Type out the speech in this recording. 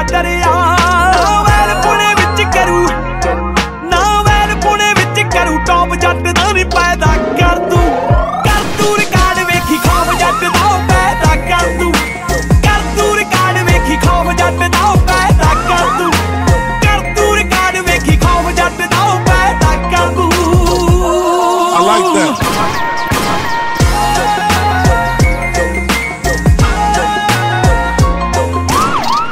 ਡਰਿਆ ਨਾ ਵੈਲ ਪੁਣੇ ਵਿੱਚ ਕਰੂ ਨਾ ਵੈਲ ਪੁਣੇ ਵਿੱਚ ਕਰੂ ਟੌਪ ਜੱਟ ਦਾ ਨੀ ਪੈਦਾ ਕਰ ਤੂੰ ਰਿਕਾਰਡ ਵੇਖੀ ਖੌਫ ਜੱਟ ਦਾ ਪੈਦਾ ਕਰ ਤੂੰ ਰਿਕਾਰਡ ਵੇਖੀ ਖੌਫ ਜੱਟ ਦਾ ਪੈਦਾ ਕਰ ਤੂੰ ਰਿਕਾਰਡ ਵੇਖੀ ਖੌਫ ਜੱਟ ਦਾ ਪੈਦਾ ਕਰ ਤੂੰ I like that